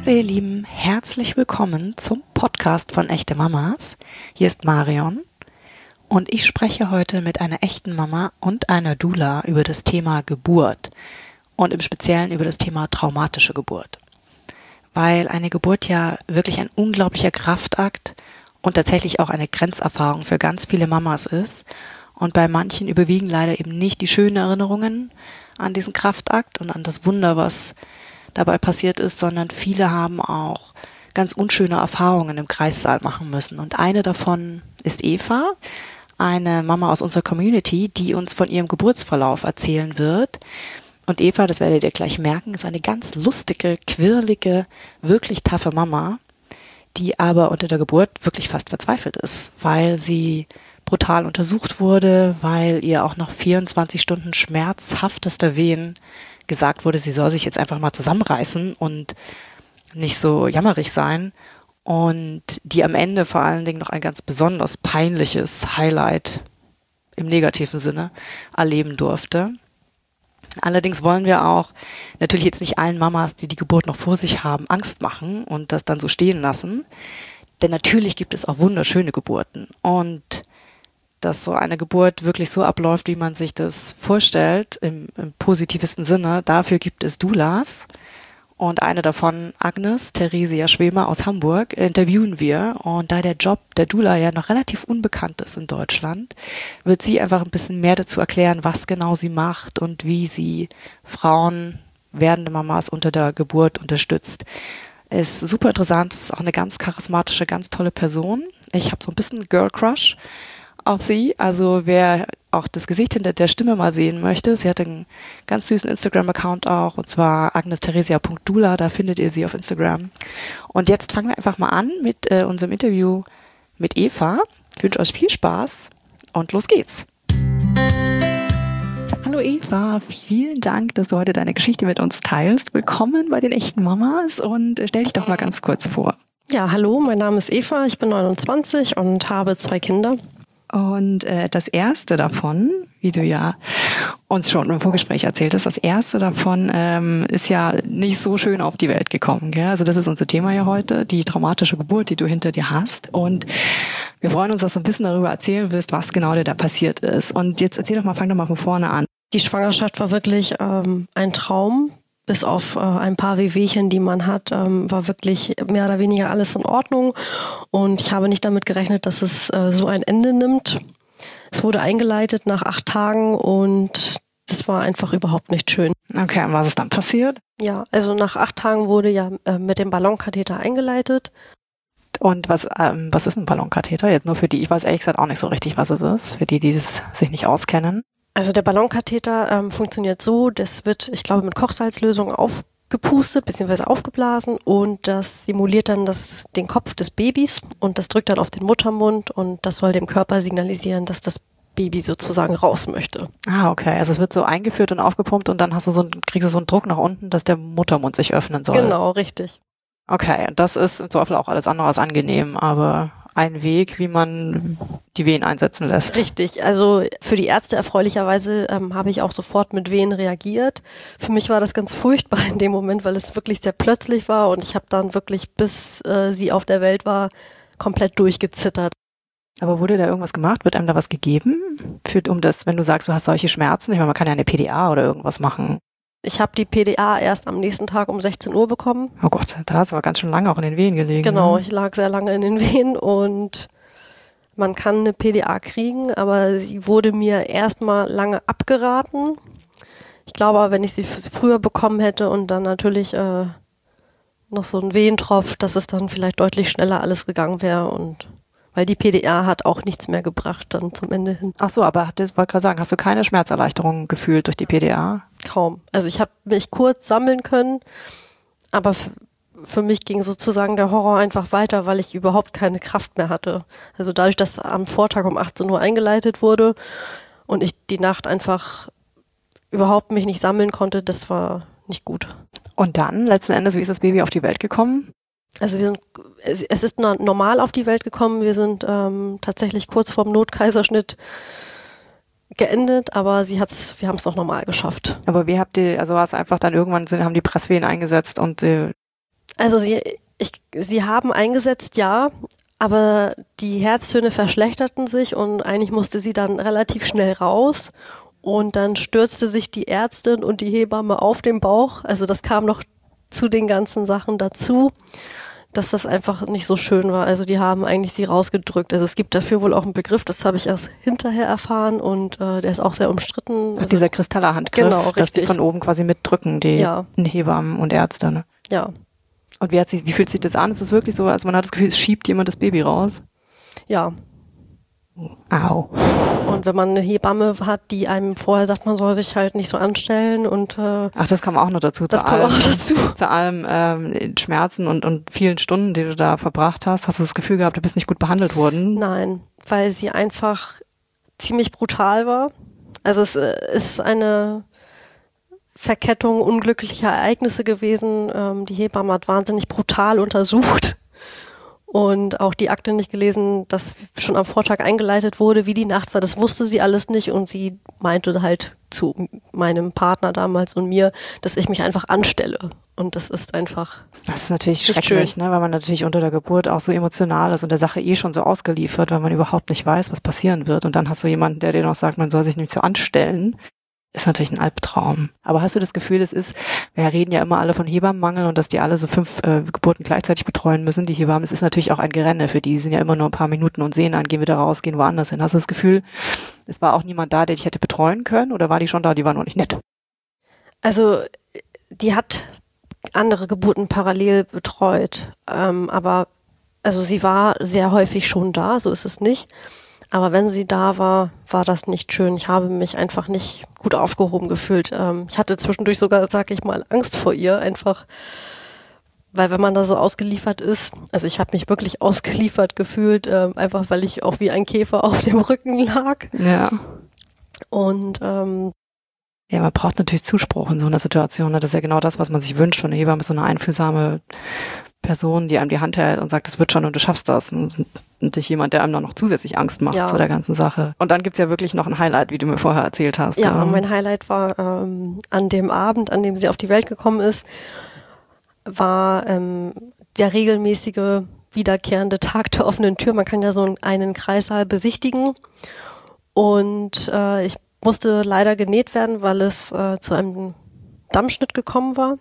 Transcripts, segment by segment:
ihr Lieben, herzlich willkommen zum Podcast von Echte Mamas. Hier ist Marion und ich spreche heute mit einer echten Mama und einer Doula über das Thema Geburt und im Speziellen über das Thema traumatische Geburt. Weil eine Geburt ja wirklich ein unglaublicher Kraftakt und tatsächlich auch eine Grenzerfahrung für ganz viele Mamas ist. Und bei manchen überwiegen leider eben nicht die schönen Erinnerungen an diesen Kraftakt und an das Wunder, was dabei passiert ist, sondern viele haben auch ganz unschöne Erfahrungen im Kreissaal machen müssen. Und eine davon ist Eva, eine Mama aus unserer Community, die uns von ihrem Geburtsverlauf erzählen wird. Und Eva, das werdet ihr gleich merken, ist eine ganz lustige, quirlige, wirklich taffe Mama, die aber unter der Geburt wirklich fast verzweifelt ist, weil sie brutal untersucht wurde, weil ihr auch nach 24 Stunden schmerzhaftester Wehen gesagt wurde, sie soll sich jetzt einfach mal zusammenreißen und nicht so jammerig sein, und die am Ende vor allen Dingen noch ein ganz besonders peinliches Highlight im negativen Sinne erleben durfte. Allerdings wollen wir auch natürlich jetzt nicht allen Mamas, die die Geburt noch vor sich haben, Angst machen und das dann so stehen lassen, denn natürlich gibt es auch wunderschöne Geburten, und dass so eine Geburt wirklich so abläuft, wie man sich das vorstellt, im positivsten Sinne. Dafür gibt es Doulas. Und eine davon, Agnes Theresia Schwemer aus Hamburg, interviewen wir. Und da der Job der Doula ja noch relativ unbekannt ist in Deutschland, wird sie einfach ein bisschen mehr dazu erklären, was genau sie macht und wie sie Frauen, werdende Mamas unter der Geburt unterstützt. Ist super interessant, ist auch eine ganz charismatische, ganz tolle Person. Ich habe so ein bisschen Girl Crush auf sie, also wer auch das Gesicht hinter der Stimme mal sehen möchte, sie hat einen ganz süßen Instagram-Account auch, und zwar agnestheresia.doula, da findet ihr sie auf Instagram. Und jetzt fangen wir einfach mal an mit unserem Interview mit Eva. Ich wünsche euch viel Spaß und los geht's. Hallo Eva, vielen Dank, dass du heute deine Geschichte mit uns teilst. Willkommen bei den echten Mamas und stell dich doch mal ganz kurz vor. Ja, hallo, mein Name ist Eva, ich bin 29 und habe 2 Kinder. Und das erste davon, wie du ja uns schon im Vorgespräch erzählt hast, das erste davon ist ja nicht so schön auf die Welt gekommen. Gell? Also das ist unser Thema ja heute, die traumatische Geburt, die du hinter dir hast. Und wir freuen uns, dass du ein bisschen darüber erzählen willst, was genau dir da passiert ist. Und jetzt fang doch mal von vorne an. Die Schwangerschaft war wirklich ein Traum. Bis auf ein paar Wehwehchen, die man hat, war wirklich mehr oder weniger alles in Ordnung. Und ich habe nicht damit gerechnet, dass es so ein Ende nimmt. Es wurde eingeleitet nach 8 Tagen und das war einfach überhaupt nicht schön. Okay, und was ist dann passiert? Ja, also nach 8 Tagen wurde ja mit dem Ballonkatheter eingeleitet. Und was ist ein Ballonkatheter? Jetzt nur für die, ich weiß ehrlich gesagt auch nicht so richtig, was es ist, für die, die das sich nicht auskennen. Also der Ballonkatheter funktioniert so, das wird, ich glaube, mit Kochsalzlösung aufgepustet bzw. aufgeblasen, und das simuliert dann den Kopf des Babys und das drückt dann auf den Muttermund, und das soll dem Körper signalisieren, dass das Baby sozusagen raus möchte. Ah, okay. Also es wird so eingeführt und aufgepumpt und dann kriegst du so einen Druck nach unten, dass der Muttermund sich öffnen soll. Genau, richtig. Okay, und das ist im Zweifel auch alles andere als angenehm, aber ein Weg, wie man die Wehen einsetzen lässt. Richtig, also für die Ärzte erfreulicherweise habe ich auch sofort mit Wehen reagiert. Für mich war das ganz furchtbar in dem Moment, weil es wirklich sehr plötzlich war, und ich habe dann wirklich, bis sie auf der Welt war, komplett durchgezittert. Aber wurde da irgendwas gemacht? Wird einem da was gegeben? Wenn du sagst, du hast solche Schmerzen, ich meine, man kann ja eine PDA oder irgendwas machen. Ich habe die PDA erst am nächsten Tag um 16 Uhr bekommen. Oh Gott, da hast du aber ganz schön lange auch in den Wehen gelegen. Genau, ne? ich lag sehr lange in den Wehen, und man kann eine PDA kriegen, aber sie wurde mir erstmal lange abgeraten. Ich glaube aber, wenn ich sie früher bekommen hätte und dann natürlich noch so einen Wehentropf, dass es dann vielleicht deutlich schneller alles gegangen wäre, und weil die PDA hat auch nichts mehr gebracht dann zum Ende hin. Ach so, aber ich wollte gerade sagen, hast du keine Schmerzerleichterung gefühlt durch die PDA? Kaum. Also ich habe mich kurz sammeln können, aber für mich ging sozusagen der Horror einfach weiter, weil ich überhaupt keine Kraft mehr hatte. Also dadurch, dass am Vortag um 18 Uhr eingeleitet wurde und ich die Nacht einfach überhaupt mich nicht sammeln konnte, das war nicht gut. Und dann, letzten Endes, wie ist das Baby auf die Welt gekommen? Also es ist normal auf die Welt gekommen. Wir sind tatsächlich kurz vorm Notkaiserschnitt geendet, aber wir haben es noch normal geschafft. Aber wie habt ihr, also hast einfach dann irgendwann haben die Presswehen eingesetzt und Also sie haben eingesetzt, ja, aber die Herztöne verschlechterten sich und eigentlich musste sie dann relativ schnell raus. Und dann stürzte sich die Ärztin und die Hebamme auf den Bauch. Also das kam noch zu den ganzen Sachen dazu, dass das einfach nicht so schön war. Also die haben eigentlich sie rausgedrückt. Also es gibt dafür wohl auch einen Begriff, das habe ich erst hinterher erfahren und der ist auch sehr umstritten. Also dieser Kristallerhandgriff, genau, dass die von oben quasi mitdrücken, die Hebammen und Ärzte. Ne? Ja. Und wie fühlt sich das an? Ist das wirklich so, also man hat das Gefühl, es schiebt jemand das Baby raus? Ja. Au. Und wenn man eine Hebamme hat, die einem vorher sagt, man soll sich halt nicht so anstellen und ach, das kam auch noch dazu. Das kommt auch dazu. Zu allem Schmerzen und vielen Stunden, die du da verbracht hast. Hast du das Gefühl gehabt, du bist nicht gut behandelt worden? Nein, weil sie einfach ziemlich brutal war. Also es ist eine Verkettung unglücklicher Ereignisse gewesen. Die Hebamme hat wahnsinnig brutal untersucht. Und auch die Akte nicht gelesen, dass schon am Vortag eingeleitet wurde, wie die Nacht war. Das wusste sie alles nicht und sie meinte halt zu meinem Partner damals und mir, dass ich mich einfach anstelle. Und das ist einfach. Das ist natürlich schrecklich, ne? Weil man natürlich unter der Geburt auch so emotional ist und der Sache schon so ausgeliefert, weil man überhaupt nicht weiß, was passieren wird. Und dann hast du jemanden, der dir noch sagt, man soll sich nicht so anstellen. Ist natürlich ein Albtraum. Aber hast du das Gefühl, wir reden ja immer alle von Hebammenmangel und dass die alle so 5 Geburten gleichzeitig betreuen müssen, die Hebammen, es ist natürlich auch ein Gerenne für die sind ja immer nur ein paar Minuten und sehen an, gehen wieder raus, gehen woanders hin. Hast du das Gefühl, es war auch niemand da, der dich hätte betreuen können oder war die schon da, die war noch nicht nett? Also, die hat andere Geburten parallel betreut, aber also sie war sehr häufig schon da, so ist es nicht. Aber wenn sie da war, war das nicht schön. Ich habe mich einfach nicht gut aufgehoben gefühlt. Ich hatte zwischendurch sogar, sag ich mal, Angst vor ihr, einfach, weil wenn man da so ausgeliefert ist, also ich habe mich wirklich ausgeliefert gefühlt, einfach weil ich auch wie ein Käfer auf dem Rücken lag. Ja. Und ja, man braucht natürlich Zuspruch in so einer Situation. Das ist ja genau das, was man sich wünscht von der Hebamme, so eine einfühlsame Person, die einem die Hand hält und sagt, das wird schon und du schaffst das. Und nicht jemand, der einem dann noch zusätzlich Angst macht zu der ganzen Sache. Und dann gibt's ja wirklich noch ein Highlight, wie du mir vorher erzählt hast. Ja, mein Highlight war an dem Abend, an dem sie auf die Welt gekommen ist, war der regelmäßige wiederkehrende Tag der offenen Tür. Man kann ja so einen Kreissaal besichtigen. Und ich musste leider genäht werden, weil es zu einem Dammschnitt gekommen war.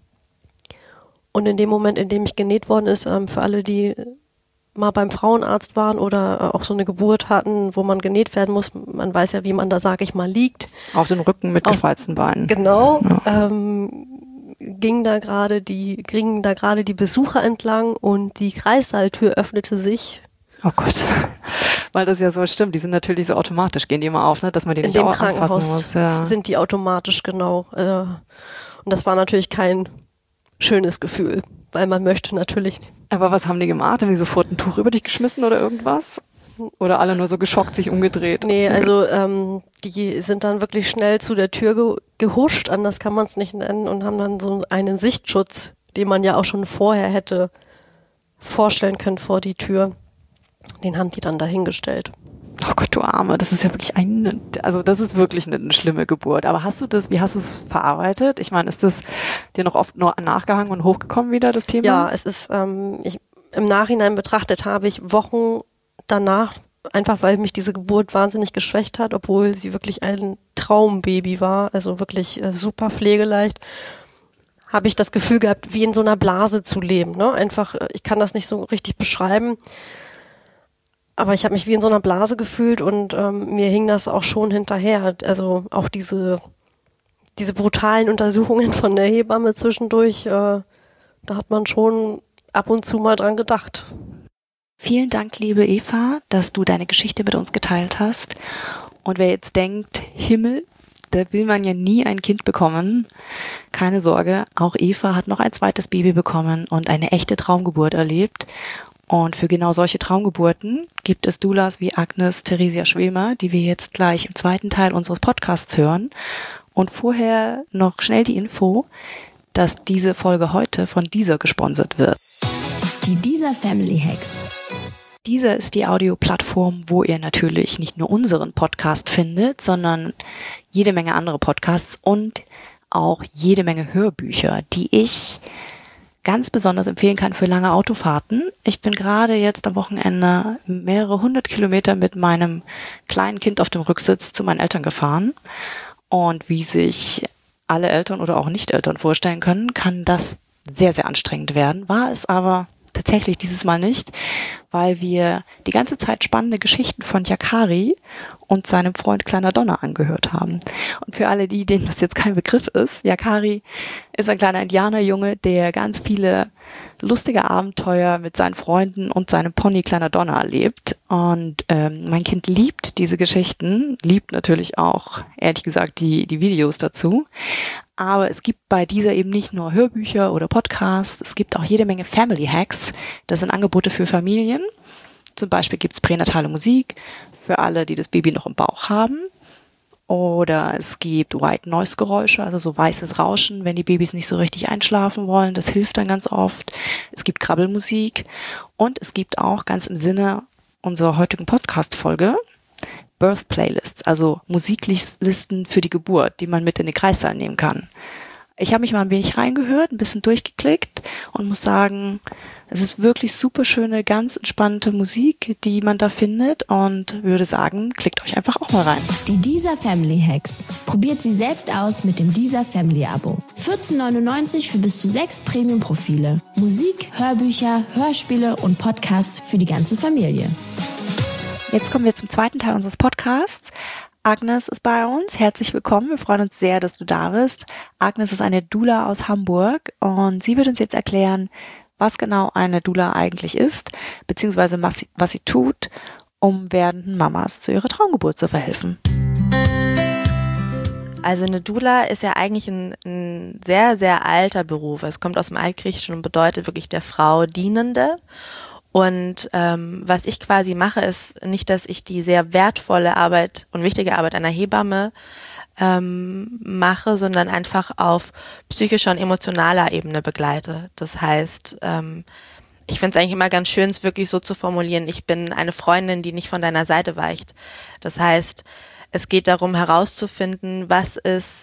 Und in dem Moment, in dem ich genäht worden ist, für alle, die mal beim Frauenarzt waren oder auch so eine Geburt hatten, wo man genäht werden muss, man weiß ja, wie man da, sag ich mal, liegt. Auf den Rücken mit gespreizten Beinen. Genau. Ja. Gingen da gerade die Besucher entlang und die Kreissaaltür öffnete sich. Oh Gott. Weil das ja so stimmt, die sind natürlich so automatisch, gehen die immer auf, ne, dass man die nicht auch anfassen muss. Ja. Sind die automatisch, genau. Und das war natürlich kein schönes Gefühl, weil man möchte natürlich. Aber was haben die gemacht? Haben die sofort ein Tuch über dich geschmissen oder irgendwas? Oder alle nur so geschockt sich umgedreht? Nee, also die sind dann wirklich schnell zu der Tür gehuscht, anders kann man es nicht nennen, und haben dann so einen Sichtschutz, den man ja auch schon vorher hätte vorstellen können vor die Tür. Den haben die dann dahingestellt. Oh Gott, du Arme, das ist ja wirklich das ist wirklich eine schlimme Geburt. Aber wie hast du es verarbeitet? Ich meine, ist das dir noch oft nur nachgehangen und hochgekommen wieder, das Thema? Ja, es ist, im Nachhinein betrachtet habe ich Wochen danach, einfach weil mich diese Geburt wahnsinnig geschwächt hat, obwohl sie wirklich ein Traumbaby war, also wirklich super pflegeleicht, habe ich das Gefühl gehabt, wie in so einer Blase zu leben. Ne? Einfach, ich kann das nicht so richtig beschreiben, aber ich habe mich wie in so einer Blase gefühlt und mir hing das auch schon hinterher. Also auch diese brutalen Untersuchungen von der Hebamme zwischendurch, da hat man schon ab und zu mal dran gedacht. Vielen Dank, liebe Eva, dass du deine Geschichte mit uns geteilt hast. Und wer jetzt denkt, Himmel, da will man ja nie ein Kind bekommen, keine Sorge, auch Eva hat noch ein zweites Baby bekommen und eine echte Traumgeburt erlebt. Und für genau solche Traumgeburten gibt es Doulas wie Agnes Theresia Schwemer, die wir jetzt gleich im zweiten Teil unseres Podcasts hören. Und vorher noch schnell die Info, dass diese Folge heute von Deezer gesponsert wird. Die Deezer Family Hacks. Deezer ist die Audioplattform, wo ihr natürlich nicht nur unseren Podcast findet, sondern jede Menge andere Podcasts und auch jede Menge Hörbücher, die ich ganz besonders empfehlen kann für lange Autofahrten. Ich bin gerade jetzt am Wochenende mehrere 100 Kilometer mit meinem kleinen Kind auf dem Rücksitz zu meinen Eltern gefahren. Und wie sich alle Eltern oder auch Nicht-Eltern vorstellen können, kann das sehr, sehr anstrengend werden. War es aber tatsächlich dieses Mal nicht, weil wir die ganze Zeit spannende Geschichten von Yakari und seinem Freund Kleiner Donner angehört haben. Und für alle die, denen das jetzt kein Begriff ist, Yakari ist ein kleiner Indianerjunge, der ganz viele lustige Abenteuer mit seinen Freunden und seinem Pony Kleiner Donner erlebt. Und mein Kind liebt diese Geschichten, liebt natürlich auch, ehrlich gesagt, die Videos dazu. Aber es gibt bei dieser eben nicht nur Hörbücher oder Podcasts, es gibt auch jede Menge Family Hacks. Das sind Angebote für Familien. Zum Beispiel gibt es pränatale Musik für alle, die das Baby noch im Bauch haben. Oder es gibt White Noise Geräusche, also so weißes Rauschen, wenn die Babys nicht so richtig einschlafen wollen. Das hilft dann ganz oft. Es gibt Krabbelmusik. Und es gibt auch ganz im Sinne unserer heutigen Podcast-Folge Birth Playlists, also Musiklisten für die Geburt, die man mit in den Kreissaal nehmen kann. Ich habe mich mal ein wenig reingehört, ein bisschen durchgeklickt und muss sagen, es ist wirklich super schöne, ganz entspannte Musik, die man da findet und würde sagen, klickt euch einfach auch mal rein. Die Deezer Family Hacks. Probiert sie selbst aus mit dem Deezer Family Abo. 14,99 für bis zu 6 Premium-Profile. Musik, Hörbücher, Hörspiele und Podcasts für die ganze Familie. Jetzt kommen wir zum zweiten Teil unseres Podcasts. Agnes ist bei uns. Herzlich willkommen. Wir freuen uns sehr, dass du da bist. Agnes ist eine Doula aus Hamburg und sie wird uns jetzt erklären, was genau eine Doula eigentlich ist, beziehungsweise was sie tut, um werdenden Mamas zu ihrer Traumgeburt zu verhelfen. Also eine Doula ist ja eigentlich ein sehr, sehr alter Beruf. Es kommt aus dem Altgriechischen und bedeutet wirklich der Frau Dienende. Und was ich quasi mache, ist nicht, dass ich die sehr wertvolle Arbeit und wichtige Arbeit einer Hebamme mache, sondern einfach auf psychischer und emotionaler Ebene begleite. Das heißt, ich finde es eigentlich immer ganz schön, es wirklich so zu formulieren, ich bin eine Freundin, die nicht von deiner Seite weicht. Das heißt, es geht darum herauszufinden, was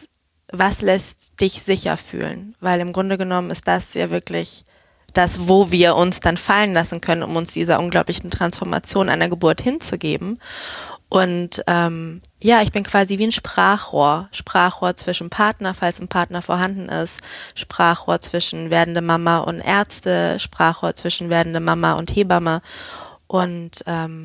lässt dich sicher fühlen. Weil im Grunde genommen ist das ja wirklich das, wo wir uns dann fallen lassen können, um uns dieser unglaublichen Transformation einer Geburt hinzugeben. Und ich bin quasi wie ein Sprachrohr zwischen Partner, falls ein Partner vorhanden ist, Sprachrohr zwischen werdende Mama und Ärzte, Sprachrohr zwischen werdende Mama und Hebamme und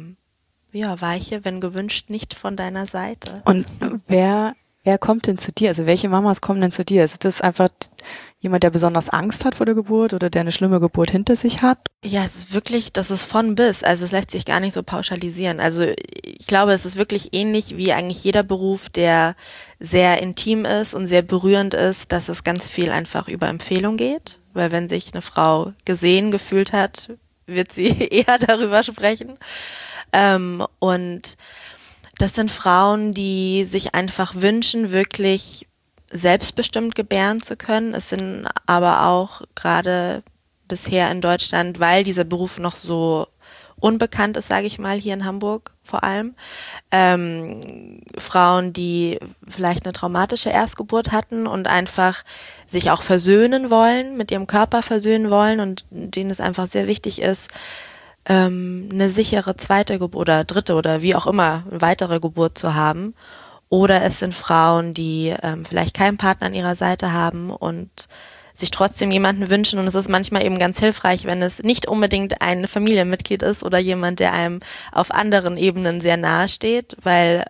weiche, wenn gewünscht, nicht von deiner Seite. Und wer kommt denn zu dir? Also welche Mamas kommen denn zu dir? Ist das einfach jemand, der besonders Angst hat vor der Geburt oder der eine schlimme Geburt hinter sich hat? Ja, es ist wirklich, das ist von bis. Also es lässt sich gar nicht so pauschalisieren. Also ich glaube, es ist wirklich ähnlich wie eigentlich jeder Beruf, der sehr intim ist und sehr berührend ist, dass es ganz viel einfach über Empfehlung geht. Weil wenn sich eine Frau gesehen gefühlt hat, wird sie eher darüber sprechen. Und das sind Frauen, die sich einfach wünschen, wirklich selbstbestimmt gebären zu können. Es sind aber auch gerade bisher in Deutschland, weil dieser Beruf noch so unbekannt ist, sage ich mal, hier in Hamburg vor allem, Frauen, die vielleicht eine traumatische Erstgeburt hatten und einfach sich auch versöhnen wollen, mit ihrem Körper versöhnen wollen und denen es einfach sehr wichtig ist, eine sichere zweite Geburt oder dritte oder wie auch immer eine weitere Geburt zu haben. Oder es sind Frauen, die vielleicht keinen Partner an ihrer Seite haben und sich trotzdem jemanden wünschen. Und es ist manchmal eben ganz hilfreich, wenn es nicht unbedingt ein Familienmitglied ist oder jemand, der einem auf anderen Ebenen sehr nahe steht, weil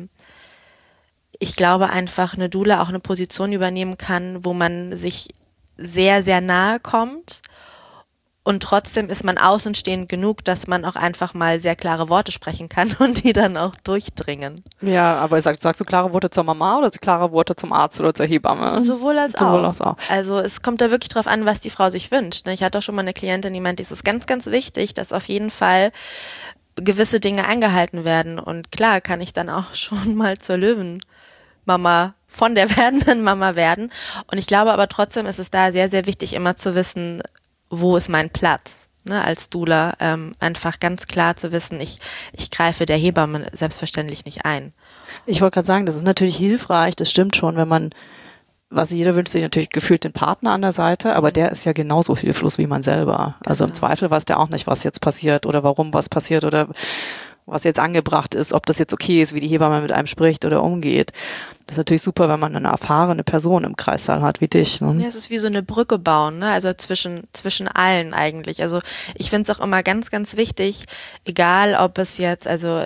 ich glaube einfach, eine Doula auch eine Position übernehmen kann, wo man sich sehr, sehr nahe kommt. Und trotzdem ist man außenstehend genug, dass man auch einfach mal sehr klare Worte sprechen kann und die dann auch durchdringen. Ja, aber sagst du klare Worte zur Mama oder klare Worte zum Arzt oder zur Hebamme? Sowohl als auch. Also es kommt da wirklich drauf an, was die Frau sich wünscht. Ich hatte auch schon mal eine Klientin, die meinte, es ist ganz, ganz wichtig, dass auf jeden Fall gewisse Dinge eingehalten werden. Und klar kann ich dann auch schon mal zur Löwenmama von der werdenden Mama werden. Und ich glaube aber trotzdem ist es da sehr, sehr wichtig, immer zu wissen, wo ist mein Platz, ne, als Doula, einfach ganz klar zu wissen, ich greife der Hebamme selbstverständlich nicht ein. Ich wollte gerade sagen, das ist natürlich hilfreich, das stimmt schon, wenn man was jeder wünscht sich natürlich gefühlt den Partner an der Seite, aber der ist ja genauso hilflos wie man selber. Also im Zweifel weiß der auch nicht, was jetzt passiert oder warum was passiert oder was jetzt angebracht ist, ob das jetzt okay ist, wie die Hebamme mit einem spricht oder umgeht. Das ist natürlich super, wenn man eine erfahrene Person im Kreissaal hat wie dich. Ne? Ja, es ist wie so eine Brücke bauen, ne? Also zwischen allen eigentlich. Also ich finde es auch immer ganz, ganz wichtig, egal ob es jetzt, also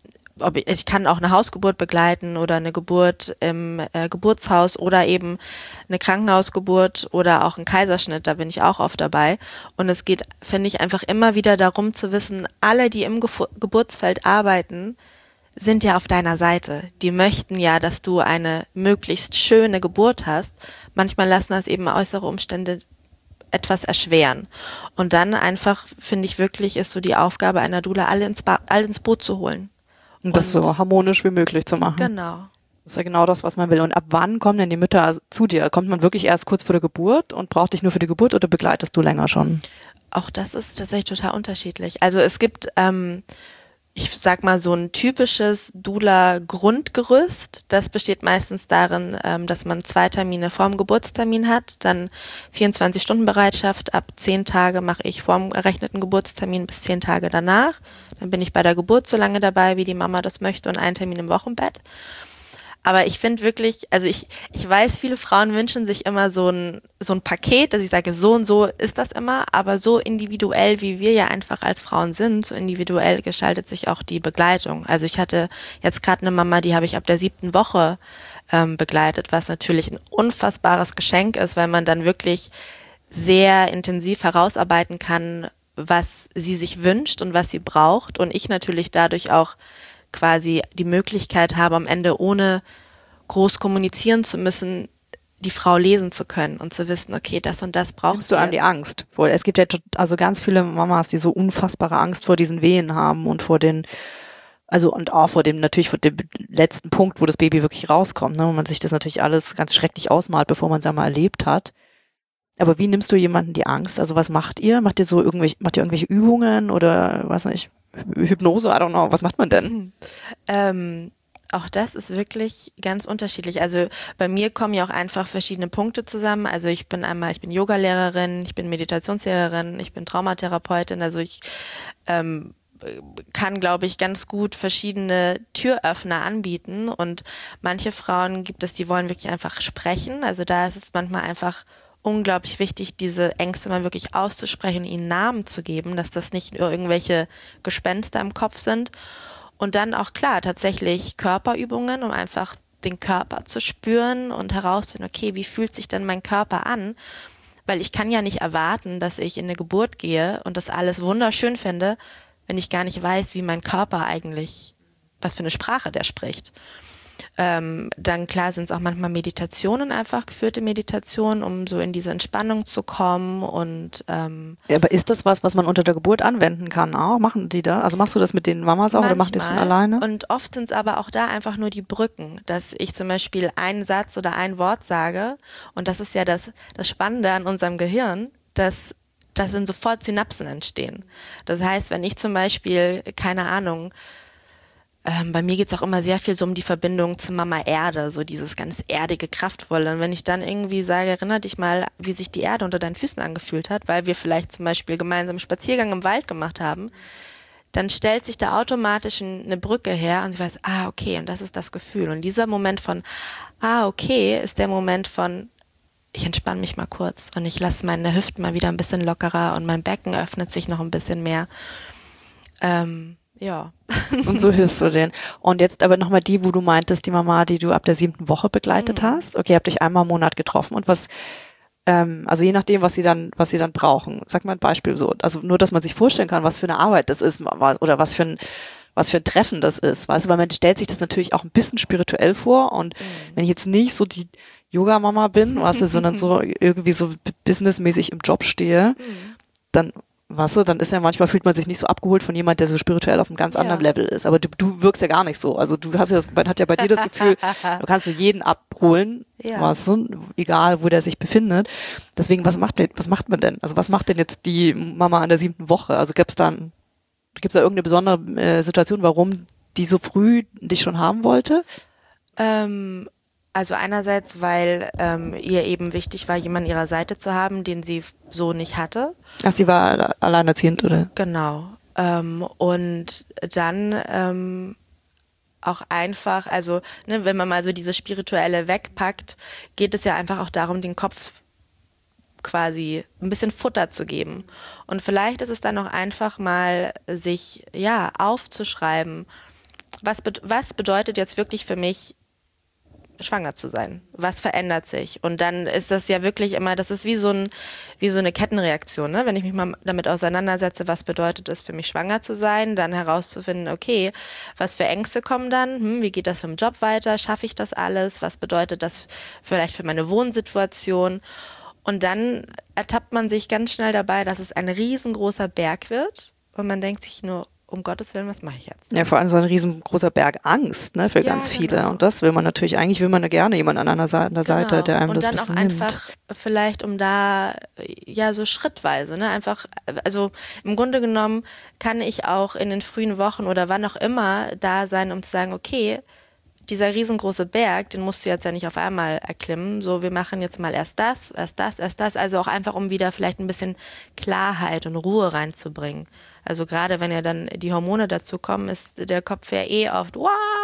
ich kann auch eine Hausgeburt begleiten oder eine Geburt im Geburtshaus oder eben eine Krankenhausgeburt oder auch ein Kaiserschnitt, da bin ich auch oft dabei. Und es geht, finde ich, einfach immer wieder darum zu wissen, alle, die im Geburtsfeld arbeiten, sind ja auf deiner Seite. Die möchten ja, dass du eine möglichst schöne Geburt hast. Manchmal lassen das eben äußere Umstände etwas erschweren. Und dann einfach, finde ich wirklich, ist so die Aufgabe einer Doula, alle ins Boot zu holen. Und das so harmonisch wie möglich zu machen. Genau. Das ist ja genau das, was man will. Und ab wann kommen denn die Mütter zu dir? Kommt man wirklich erst kurz vor der Geburt und braucht dich nur für die Geburt oder begleitest du länger schon? Auch das ist tatsächlich total unterschiedlich. Also es gibt, ich sag mal, so ein typisches Doula-Grundgerüst. Das besteht meistens darin, dass man 2 Termine vorm Geburtstermin hat, dann 24-Stunden-Bereitschaft. Ab 10 Tage mache ich vorm errechneten Geburtstermin bis 10 Tage danach. Dann bin ich bei der Geburt so lange dabei, wie die Mama das möchte, und einen Termin im Wochenbett. Aber ich finde wirklich, also ich weiß, viele Frauen wünschen sich immer so ein Paket, dass ich sage, so und so ist das immer, aber so individuell, wie wir ja einfach als Frauen sind, so individuell gestaltet sich auch die Begleitung. Also ich hatte jetzt gerade eine Mama, die habe ich ab der 7. Woche begleitet, was natürlich ein unfassbares Geschenk ist, weil man dann wirklich sehr intensiv herausarbeiten kann, was sie sich wünscht und was sie braucht, und ich natürlich dadurch auch quasi die Möglichkeit habe, am Ende ohne groß kommunizieren zu müssen, die Frau lesen zu können und zu wissen, okay, das und das brauchst Nimmst du einem die Angst vor? Es gibt ja also ganz viele Mamas, die so unfassbare Angst vor diesen Wehen haben und vor den, also und auch vor dem letzten Punkt, wo das Baby wirklich rauskommt, ne, wo man sich das natürlich alles ganz schrecklich ausmalt, bevor man es einmal erlebt hat. Aber wie nimmst du jemanden die Angst? Also was macht ihr? Macht ihr irgendwelche Übungen oder was nicht? Hypnose, I don't know. Was macht man denn? Auch das ist wirklich ganz unterschiedlich. Also bei mir kommen ja auch einfach verschiedene Punkte zusammen. Also ich bin Yoga-Lehrerin, ich bin Meditationslehrerin, ich bin Traumatherapeutin. Also ich kann, glaube ich, ganz gut verschiedene Türöffner anbieten. Und manche Frauen gibt es, die wollen wirklich einfach sprechen. Also da ist es manchmal einfach unglaublich wichtig, diese Ängste mal wirklich auszusprechen, ihnen Namen zu geben, dass das nicht nur irgendwelche Gespenster im Kopf sind. Und dann auch klar, tatsächlich Körperübungen, um einfach den Körper zu spüren und herauszufinden, okay, wie fühlt sich denn mein Körper an? Weil ich kann ja nicht erwarten, dass ich in eine Geburt gehe und das alles wunderschön finde, wenn ich gar nicht weiß, wie mein Körper eigentlich, was für eine Sprache der spricht. Dann klar sind es auch manchmal Meditationen, einfach geführte Meditationen, um so in diese Entspannung zu kommen. Und ja, aber ist das was man unter der Geburt anwenden kann auch? Machen die da? Also machst du das mit den Mamas auch oder machen die das von alleine? Und oft sind es aber auch da einfach nur die Brücken, dass ich zum Beispiel einen Satz oder ein Wort sage, und das ist ja das Spannende an unserem Gehirn, dass sind sofort Synapsen entstehen. Das heißt, wenn ich zum Beispiel, keine Ahnung, bei mir geht es auch immer sehr viel so um die Verbindung zu Mama Erde, so dieses ganz erdige, kraftvolle. Und wenn ich dann irgendwie sage, erinnere dich mal, wie sich die Erde unter deinen Füßen angefühlt hat, weil wir vielleicht zum Beispiel gemeinsam einen Spaziergang im Wald gemacht haben, dann stellt sich da automatisch eine Brücke her und sie weiß, okay, und das ist das Gefühl. Und dieser Moment von, okay, ist der Moment von, ich entspanne mich mal kurz und ich lasse meine Hüften mal wieder ein bisschen lockerer und mein Becken öffnet sich noch ein bisschen mehr. Ja. Und so hilfst du denen. Und jetzt aber nochmal die, wo du meintest, die Mama, die du ab der 7. Woche begleitet hast. Okay, habt euch einmal im Monat getroffen. Und was, also je nachdem, was sie dann brauchen. Sag mal ein Beispiel so. Also nur, dass man sich vorstellen kann, was für eine Arbeit das ist oder was für ein Treffen das ist. Weißt du, weil man stellt sich das natürlich auch ein bisschen spirituell vor. Und wenn ich jetzt nicht so die Yoga-Mama bin, weißt du, sondern so irgendwie so businessmäßig im Job stehe, dann weißt du, dann ist ja manchmal fühlt man sich nicht so abgeholt von jemand, der so spirituell auf einem ganz anderen Level ist. Aber du wirkst ja gar nicht so. Also man hat ja bei dir das Gefühl, du kannst so jeden abholen, weißt du, egal wo der sich befindet. Deswegen, was macht man denn? Also was macht denn jetzt die Mama an der 7. Woche? Also gibt's da irgendeine besondere Situation, warum die so früh dich schon haben wollte? Also einerseits, weil ihr eben wichtig war, jemanden an ihrer Seite zu haben, den sie so nicht hatte. Ach, sie war alleinerziehend, oder? Genau. Und dann auch einfach, also ne, wenn man mal so dieses Spirituelle wegpackt, geht es ja einfach auch darum, den Kopf quasi ein bisschen Futter zu geben. Und vielleicht ist es dann auch einfach mal, sich aufzuschreiben, was bedeutet jetzt wirklich für mich, schwanger zu sein? Was verändert sich? Und dann ist das ja wirklich immer, das ist wie so eine Kettenreaktion, ne? Wenn ich mich mal damit auseinandersetze, was bedeutet es für mich, schwanger zu sein, dann herauszufinden, okay, was für Ängste kommen dann? Wie geht das im Job weiter? Schaffe ich das alles? Was bedeutet das vielleicht für meine Wohnsituation? Und dann ertappt man sich ganz schnell dabei, dass es ein riesengroßer Berg wird und man denkt sich nur, um Gottes Willen, was mache ich jetzt? Ja, vor allem so ein riesengroßer Berg Angst, ne, für ganz viele. Genau. Und das will man natürlich, eigentlich will man ja gerne jemanden an der Seite, der einem und das dann bisschen auch nimmt. einfach vielleicht um da, so schrittweise, ne, einfach, also im Grunde genommen kann ich auch in den frühen Wochen oder wann auch immer da sein, um zu sagen, okay, dieser riesengroße Berg, den musst du jetzt ja nicht auf einmal erklimmen, so wir machen jetzt mal erst das, also auch einfach, um wieder vielleicht ein bisschen Klarheit und Ruhe reinzubringen. Also gerade wenn ja dann die Hormone dazu kommen, ist der Kopf ja oft,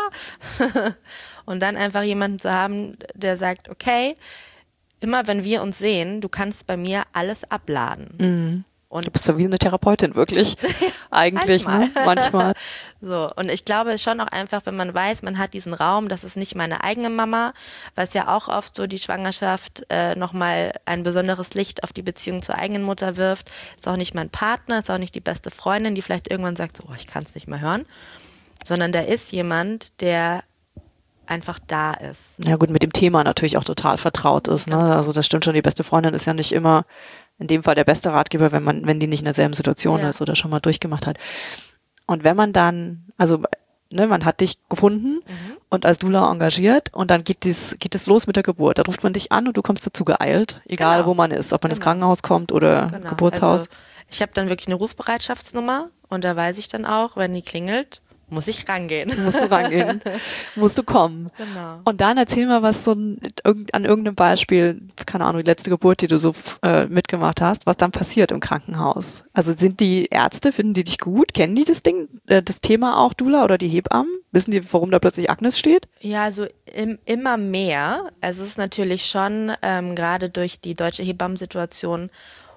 wow! Und dann einfach jemanden zu haben, der sagt, okay, immer wenn wir uns sehen, du kannst bei mir alles abladen. Mhm. Und du bist ja wie eine Therapeutin, wirklich. Eigentlich, manchmal. ne? Manchmal. So, und ich glaube schon auch einfach, wenn man weiß, man hat diesen Raum, das ist nicht meine eigene Mama, was ja auch oft so die Schwangerschaft nochmal ein besonderes Licht auf die Beziehung zur eigenen Mutter wirft, ist auch nicht mein Partner, ist auch nicht die beste Freundin, die vielleicht irgendwann sagt, so, ich kann es nicht mehr hören, sondern da ist jemand, der einfach da ist. Ja gut, mit dem Thema natürlich auch total vertraut ist, ne? Also das stimmt schon, die beste Freundin ist ja nicht immer in dem Fall der beste Ratgeber, wenn die nicht in derselben Situation ist oder schon mal durchgemacht hat. Und wenn man dann, also ne, man hat dich gefunden und als Doula engagiert und dann geht es los mit der Geburt. Da ruft man dich an und du kommst dazu geeilt, egal wo man ist, ob man ins Krankenhaus kommt oder Geburtshaus. Also, ich habe dann wirklich eine Rufbereitschaftsnummer und da weiß ich dann auch, wenn die klingelt, muss ich rangehen. Musst du rangehen, musst du kommen. Genau. Und dann erzähl mal was an irgendeinem Beispiel, keine Ahnung, die letzte Geburt, die du so mitgemacht hast, was dann passiert im Krankenhaus. Also sind die Ärzte, finden die dich gut? Kennen die das Thema auch, Doula oder die Hebammen? Wissen die, warum da plötzlich Agnes steht? Ja, also immer mehr. Also es ist natürlich schon gerade durch die deutsche Hebammensituation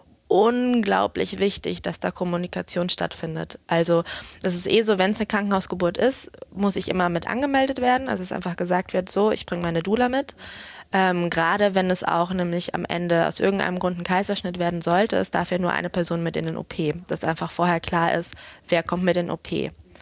unglaublich wichtig, dass da Kommunikation stattfindet. Also das ist so, wenn es eine Krankenhausgeburt ist, muss ich immer mit angemeldet werden. Also es einfach gesagt wird, so, ich bringe meine Doula mit. Gerade wenn es auch nämlich am Ende aus irgendeinem Grund ein Kaiserschnitt werden sollte, es darf ja nur eine Person mit in den OP. Dass einfach vorher klar ist, wer kommt mit in den OP.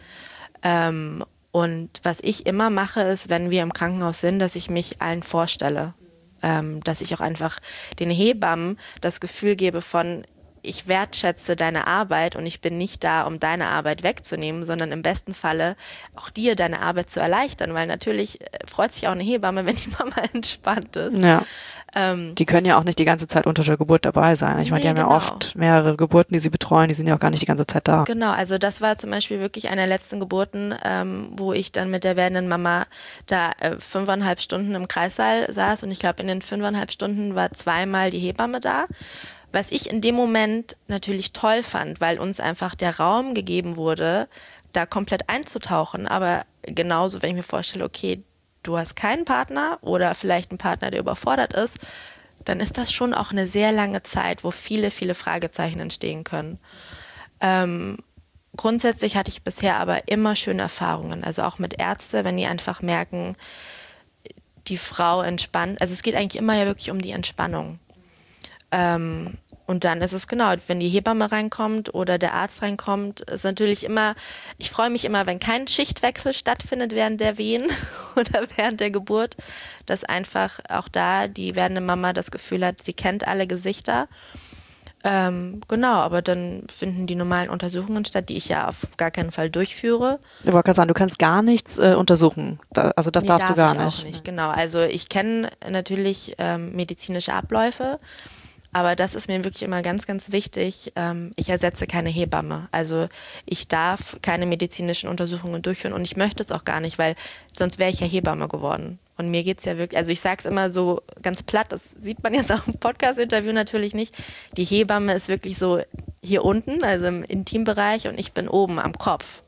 Und was ich immer mache, ist, wenn wir im Krankenhaus sind, dass ich mich allen vorstelle. Dass ich auch einfach den Hebammen das Gefühl gebe von, ich wertschätze deine Arbeit und ich bin nicht da, um deine Arbeit wegzunehmen, sondern im besten Falle auch dir deine Arbeit zu erleichtern, weil natürlich freut sich auch eine Hebamme, wenn die Mama entspannt ist. Ja. Die können ja auch nicht die ganze Zeit unter der Geburt dabei sein. Ich meine, die haben ja oft mehrere Geburten, die sie betreuen, die sind ja auch gar nicht die ganze Zeit da. Genau, also das war zum Beispiel wirklich eine der letzten Geburten, wo ich dann mit der werdenden Mama da 5,5 Stunden im Kreissaal saß und ich glaube, in den 5,5 Stunden war 2-mal die Hebamme da. Was ich in dem Moment natürlich toll fand, weil uns einfach der Raum gegeben wurde, da komplett einzutauchen, aber genauso, wenn ich mir vorstelle, okay, du hast keinen Partner oder vielleicht einen Partner, der überfordert ist, dann ist das schon auch eine sehr lange Zeit, wo viele, viele Fragezeichen entstehen können. Grundsätzlich hatte ich bisher aber immer schöne Erfahrungen, also auch mit Ärzten, wenn die einfach merken, die Frau entspannt, also es geht eigentlich immer ja wirklich um die Entspannung. Und dann ist es genau, wenn die Hebamme reinkommt oder der Arzt reinkommt, ist natürlich immer, ich freue mich immer, wenn kein Schichtwechsel stattfindet während der Wehen oder während der Geburt, dass einfach auch da die werdende Mama das Gefühl hat, sie kennt alle Gesichter. Genau, aber dann finden die normalen Untersuchungen statt, die ich ja auf gar keinen Fall durchführe. Ich wollte gerade sagen, du kannst gar nichts untersuchen. Also das darfst du gar nicht. Auch nicht. Genau, also ich kenne natürlich medizinische Abläufe, aber das ist mir wirklich immer ganz, ganz wichtig. Ich ersetze keine Hebamme. Also ich darf keine medizinischen Untersuchungen durchführen und ich möchte es auch gar nicht, weil sonst wäre ich ja Hebamme geworden. Und mir geht's ja wirklich, also ich sag's immer so ganz platt, das sieht man jetzt auch im Podcast-Interview natürlich nicht. Die Hebamme ist wirklich so hier unten, also im Intimbereich, und ich bin oben am Kopf.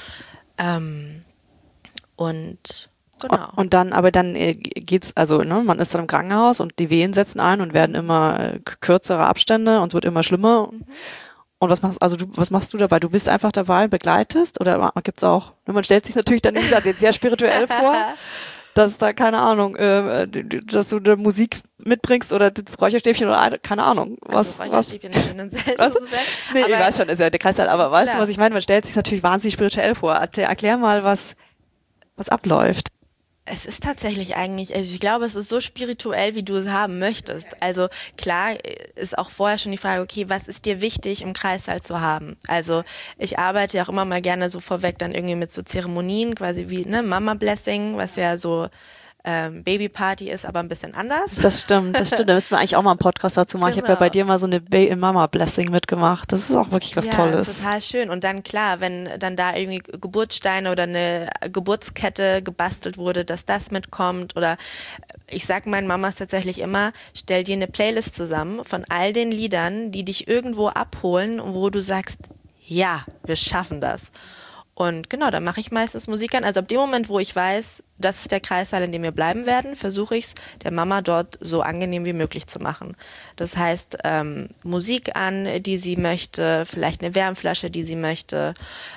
Und genau. Und dann geht's, also ne, man ist dann im Krankenhaus und die Wehen setzen ein und werden immer kürzere Abstände und es wird immer schlimmer. Und was machst du dabei? Du bist einfach dabei, begleitest, oder gibt's auch, man stellt sich natürlich dann, wie gesagt, jetzt sehr spirituell vor, dass da, keine Ahnung, dass du da Musik mitbringst oder das Räucherstäbchen oder keine Ahnung. Räucherstäbchen sind dann selten was? so sehr. Nee, ich weiß schon, ist ja der Kreislauf, aber weißt du, Klar. was ich meine? Man stellt sich natürlich wahnsinnig spirituell vor. Erklär mal, was abläuft. Es ist tatsächlich eigentlich, also ich glaube, es ist so spirituell, wie du es haben möchtest. Also klar ist auch vorher schon die Frage, okay, was ist dir wichtig im Kreissaal zu haben? Also ich arbeite ja auch immer mal gerne so vorweg dann irgendwie mit so Zeremonien, quasi wie ne, Mama Blessing, was ja so Babyparty ist, aber ein bisschen anders. Das stimmt. Da müssten wir eigentlich auch mal einen Podcast dazu machen. Ich habe ja bei dir mal so eine Mama-Blessing mitgemacht. Das ist auch wirklich was Tolles. Ja, ist total schön. Und dann klar, wenn dann da irgendwie Geburtssteine oder eine Geburtskette gebastelt wurde, dass das mitkommt. Oder ich sag meinen Mamas tatsächlich immer, stell dir eine Playlist zusammen von all den Liedern, die dich irgendwo abholen und wo du sagst, ja, wir schaffen das. Und genau, da mache ich meistens Musik an. Also ab dem Moment, wo ich weiß, das ist der Kreissaal, in dem wir bleiben werden, versuche ich es der Mama dort so angenehm wie möglich zu machen. Das heißt, Musik an, die sie möchte, vielleicht eine Wärmflasche, die sie möchte,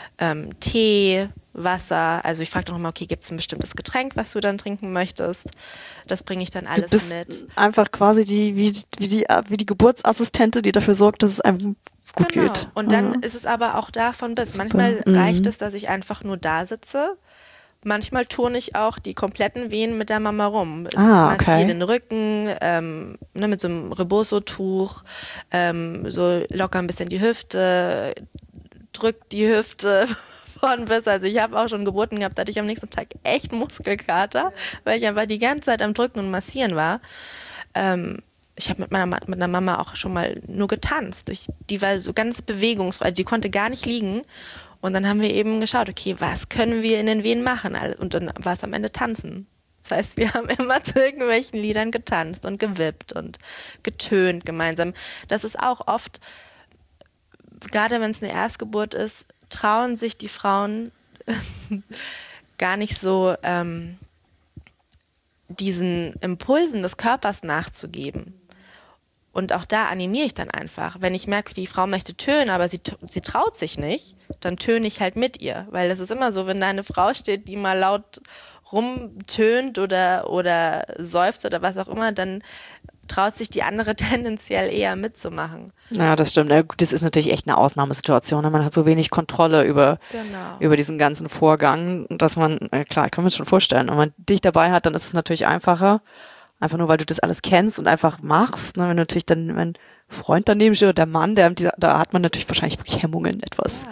Tee, Wasser. Also ich frage dann nochmal, okay, gibt es ein bestimmtes Getränk, was du dann trinken möchtest? Das bringe ich dann alles du bist mit. Einfach quasi wie die Geburtsassistentin, die dafür sorgt, dass es einem gut geht. Und dann ist es aber auch davon bis. Super. Manchmal reicht es, dass ich einfach nur da sitze. Manchmal turne ich auch die kompletten Wehen mit der Mama rum. Massiere den Rücken, mit so einem Rebozo-Tuch, so locker ein bisschen die Hüfte, drückt die Hüfte von bis. Also ich habe auch schon Geburten gehabt, da hatte ich am nächsten Tag echt Muskelkater, weil ich einfach die ganze Zeit am Drücken und Massieren war. Ich habe mit meiner Mama auch schon mal nur getanzt. Die war so ganz bewegungsfrei, die konnte gar nicht liegen. Und dann haben wir eben geschaut, okay, was können wir in den Wehen machen? Und dann war es am Ende Tanzen. Das heißt, wir haben immer zu irgendwelchen Liedern getanzt und gewippt und getönt gemeinsam. Das ist auch oft, gerade wenn es eine Erstgeburt ist, trauen sich die Frauen gar nicht so diesen Impulsen des Körpers nachzugeben. Und auch da animiere ich dann einfach. Wenn ich merke, die Frau möchte tönen, aber sie traut sich nicht, dann töne ich halt mit ihr. Weil es ist immer so, wenn da eine Frau steht, die mal laut rumtönt oder seufzt oder was auch immer, dann traut sich die andere tendenziell eher mitzumachen. Ja, das stimmt. Ja, gut, das ist natürlich echt eine Ausnahmesituation. Man hat so wenig Kontrolle über diesen ganzen Vorgang, dass man, klar, ich kann mir das schon vorstellen, wenn man dich dabei hat, dann ist es natürlich einfacher. Einfach nur, weil du das alles kennst und einfach machst. Ne? Wenn natürlich dann mein Freund daneben steht oder der Mann, da hat man natürlich wahrscheinlich wirklich Hemmungen, etwas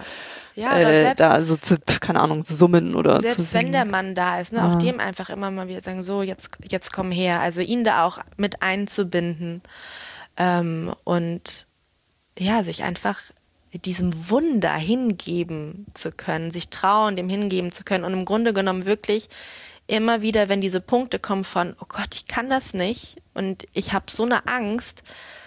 da so zu, keine Ahnung, zu summen oder selbst zu singen. wenn der Mann da ist, ne, auch dem einfach immer mal wieder sagen, so, jetzt komm her. Also ihn da auch mit einzubinden und ja, sich einfach diesem Wunder hingeben zu können, sich trauen, dem hingeben zu können und im Grunde genommen wirklich immer wieder, wenn diese Punkte kommen von, oh Gott, ich kann das nicht und ich habe so eine Angst,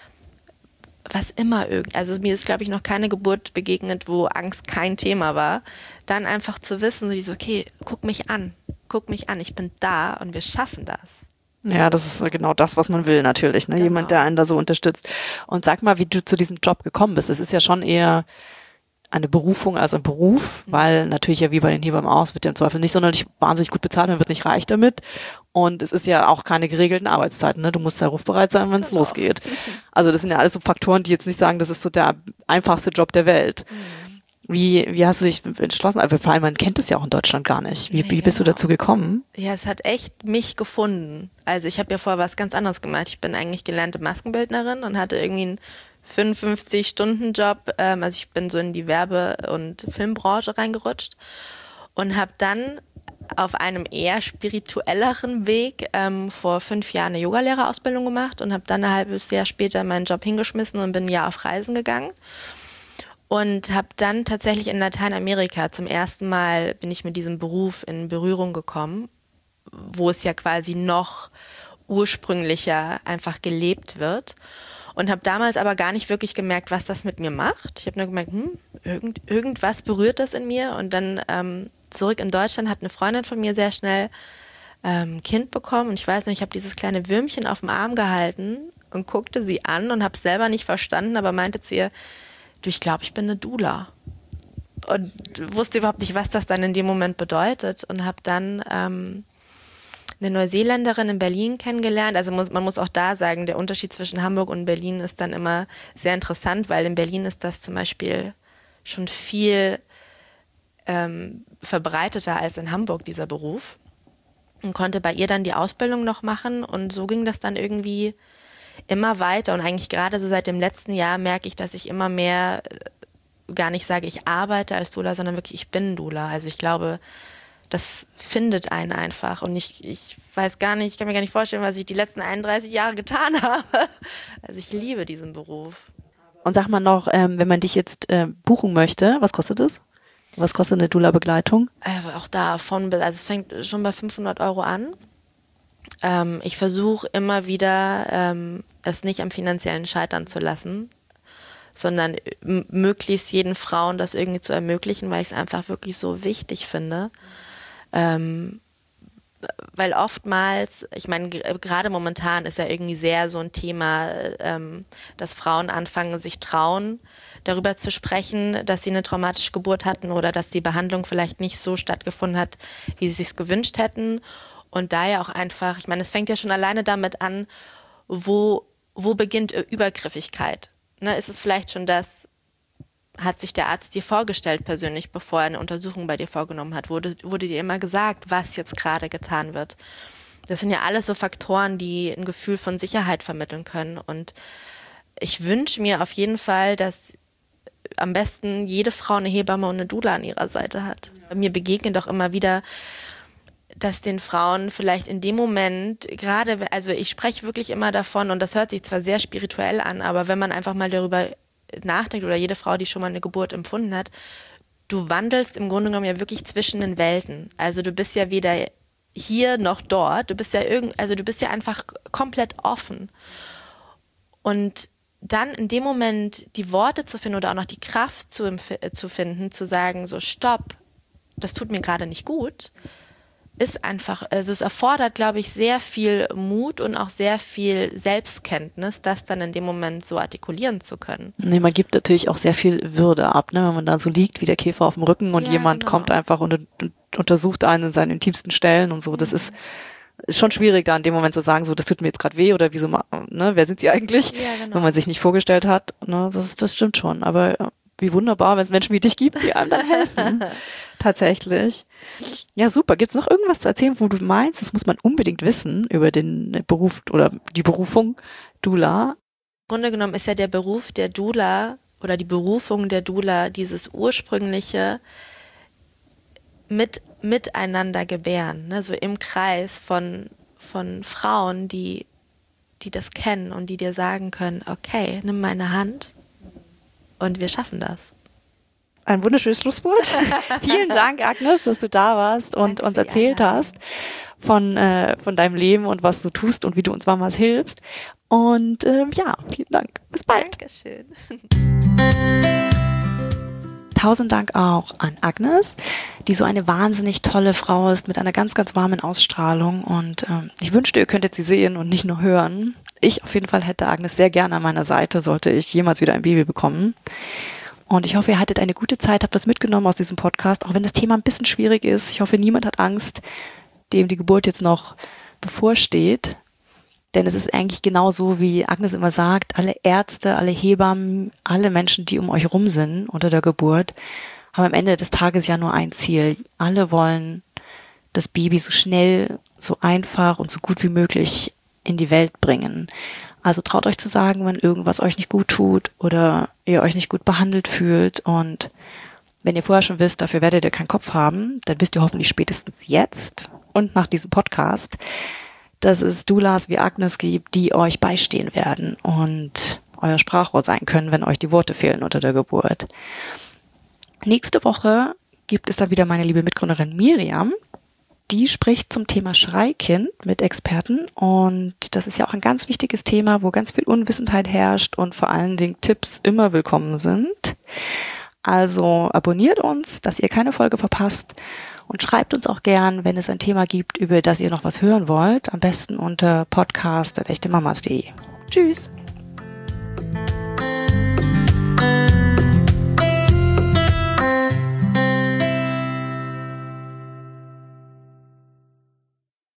was immer also mir ist, glaube ich, noch keine Geburt begegnet, wo Angst kein Thema war, dann einfach zu wissen, so, okay, guck mich an, ich bin da und wir schaffen das. Ja, das ist genau das, was man will natürlich, ne? Genau. Jemand, der einen da so unterstützt. Und sag mal, wie du zu diesem Job gekommen bist. Es ist ja schon eher eine Berufung als ein Beruf, weil natürlich ja wie bei den Hebammen aus wird ja im Zweifel nicht sonderlich wahnsinnig gut bezahlt, man wird nicht reich damit und es ist ja auch keine geregelten Arbeitszeiten, ne? Du musst ja rufbereit sein, wenn es losgeht. Also das sind ja alles so Faktoren, die jetzt nicht sagen, das ist so der einfachste Job der Welt. Wie hast du dich entschlossen? Aber vor allem, man kennt es ja auch in Deutschland gar nicht. Wie bist du dazu gekommen? Ja, es hat echt mich gefunden. Also ich habe ja vorher was ganz anderes gemacht. Ich bin eigentlich gelernte Maskenbildnerin und hatte irgendwie einen 55-Stunden-Job. Also ich bin so in die Werbe- und Filmbranche reingerutscht und habe dann auf einem eher spirituelleren Weg vor 5 Jahren eine Yogalehrerausbildung gemacht und habe dann ein halbes Jahr später meinen Job hingeschmissen und bin ein Jahr auf Reisen gegangen. Und habe dann tatsächlich in Lateinamerika zum ersten Mal bin ich mit diesem Beruf in Berührung gekommen wo es ja quasi noch ursprünglicher einfach gelebt wird. Und habe damals aber gar nicht wirklich gemerkt, was das mit mir macht. Ich habe nur gemerkt, irgendwas berührt das in mir. Und dann zurück in Deutschland hat eine Freundin von mir sehr schnell ein Kind bekommen. Und ich weiß nicht, ich habe dieses kleine Würmchen auf dem Arm gehalten und guckte sie an und habe es selber nicht verstanden, aber meinte zu ihr, du, ich glaube, ich bin eine Doula. Und wusste überhaupt nicht, was das dann in dem Moment bedeutet. Und habe dann eine Neuseeländerin in Berlin kennengelernt. Also man muss auch da sagen, der Unterschied zwischen Hamburg und Berlin ist dann immer sehr interessant, weil in Berlin ist das zum Beispiel schon viel verbreiteter als in Hamburg, dieser Beruf. Und konnte bei ihr dann die Ausbildung noch machen und so ging das dann irgendwie immer weiter. Und eigentlich gerade so seit dem letzten Jahr merke ich, dass ich immer mehr gar nicht sage, ich arbeite als Doula, sondern wirklich, ich bin Doula. Also ich glaube, das findet einen einfach. Und ich weiß gar nicht, ich kann mir gar nicht vorstellen, was ich die letzten 31 Jahre getan habe. Also ich liebe diesen Beruf. Und sag mal noch, wenn man dich jetzt buchen möchte, was kostet es? Was kostet eine Doula-Begleitung? Auch da also es fängt schon bei 500 € an. Ich versuche immer wieder, es nicht am finanziellen scheitern zu lassen, sondern möglichst jeden Frauen das irgendwie zu ermöglichen, weil ich es einfach wirklich so wichtig finde. Weil oftmals, ich meine, gerade momentan ist ja irgendwie sehr so ein Thema, dass Frauen anfangen, sich trauen, darüber zu sprechen, dass sie eine traumatische Geburt hatten oder dass die Behandlung vielleicht nicht so stattgefunden hat, wie sie es sich gewünscht hätten. Und da ja auch einfach, ich meine, es fängt ja schon alleine damit an, wo beginnt Übergriffigkeit? Ne, ist es vielleicht schon das, hat sich der Arzt dir vorgestellt persönlich, bevor er eine Untersuchung bei dir vorgenommen hat? Wurde dir immer gesagt, was jetzt gerade getan wird? Das sind ja alles so Faktoren, die ein Gefühl von Sicherheit vermitteln können. Und ich wünsche mir auf jeden Fall, dass am besten jede Frau eine Hebamme und eine Doula an ihrer Seite hat. Mir begegnet doch immer wieder, dass den Frauen vielleicht in dem Moment gerade, also ich spreche wirklich immer davon und das hört sich zwar sehr spirituell an, aber wenn man einfach mal darüber nachdenkt oder jede Frau, die schon mal eine Geburt empfunden hat, du wandelst im Grunde genommen ja wirklich zwischen den Welten. Also du bist ja weder hier noch dort, du bist ja einfach komplett offen. Und dann in dem Moment die Worte zu finden oder auch noch die Kraft zu finden, zu sagen, so stopp, das tut mir gerade nicht gut, ist einfach, also es erfordert, glaube ich, sehr viel Mut und auch sehr viel Selbstkenntnis, das dann in dem Moment so artikulieren zu können. Nee, man gibt natürlich auch sehr viel Würde ab, ne? Wenn man da so liegt wie der Käfer auf dem Rücken und jemand kommt einfach und untersucht einen in seinen intimsten Stellen und so. Das ist schon schwierig, da in dem Moment zu sagen, so, das tut mir jetzt gerade weh oder wieso, ne? Wer sind sie eigentlich? Ja, genau. Wenn man sich nicht vorgestellt hat, ne? Das stimmt schon. Aber wie wunderbar, wenn es Menschen wie dich gibt, die einem dann helfen. Tatsächlich. Ja, super. Gibt's noch irgendwas zu erzählen, wo du meinst, das muss man unbedingt wissen über den Beruf oder die Berufung Doula? Im Grunde genommen ist ja der Beruf der Doula oder die Berufung der Doula dieses ursprüngliche miteinander gebären, ne? So im Kreis von Frauen, die das kennen und die dir sagen können, okay, nimm meine Hand und wir schaffen das. Ein wunderschönes Schlusswort. Vielen Dank, Agnes, dass du da warst und uns erzählt hast von deinem Leben und was du tust und wie du uns Mamas hilfst. Und ja, vielen Dank. Bis bald. Dankeschön. 1000 Dank auch an Agnes, die so eine wahnsinnig tolle Frau ist mit einer ganz, ganz warmen Ausstrahlung. Und ich wünschte, ihr könntet sie sehen und nicht nur hören. Ich auf jeden Fall hätte Agnes sehr gerne an meiner Seite, sollte ich jemals wieder ein Baby bekommen. Und ich hoffe, ihr hattet eine gute Zeit, habt was mitgenommen aus diesem Podcast, auch wenn das Thema ein bisschen schwierig ist. Ich hoffe, niemand hat Angst, dem die Geburt jetzt noch bevorsteht. Denn es ist eigentlich genau so, wie Agnes immer sagt, alle Ärzte, alle Hebammen, alle Menschen, die um euch rum sind unter der Geburt, haben am Ende des Tages ja nur ein Ziel. Alle wollen das Baby so schnell, so einfach und so gut wie möglich in die Welt bringen. Also traut euch zu sagen, wenn irgendwas euch nicht gut tut oder ihr euch nicht gut behandelt fühlt. Und wenn ihr vorher schon wisst, dafür werdet ihr keinen Kopf haben, dann wisst ihr hoffentlich spätestens jetzt und nach diesem Podcast, dass es Doulas wie Agnes gibt, die euch beistehen werden und euer Sprachrohr sein können, wenn euch die Worte fehlen unter der Geburt. Nächste Woche gibt es dann wieder meine liebe Mitgründerin Miriam, Die spricht zum Thema Schreikind mit Experten und das ist ja auch ein ganz wichtiges Thema, wo ganz viel Unwissenheit herrscht und vor allen Dingen Tipps immer willkommen sind. Also abonniert uns, dass ihr keine Folge verpasst und schreibt uns auch gern, wenn es ein Thema gibt, über das ihr noch was hören wollt, am besten unter podcast@echtemamas.de. Tschüss!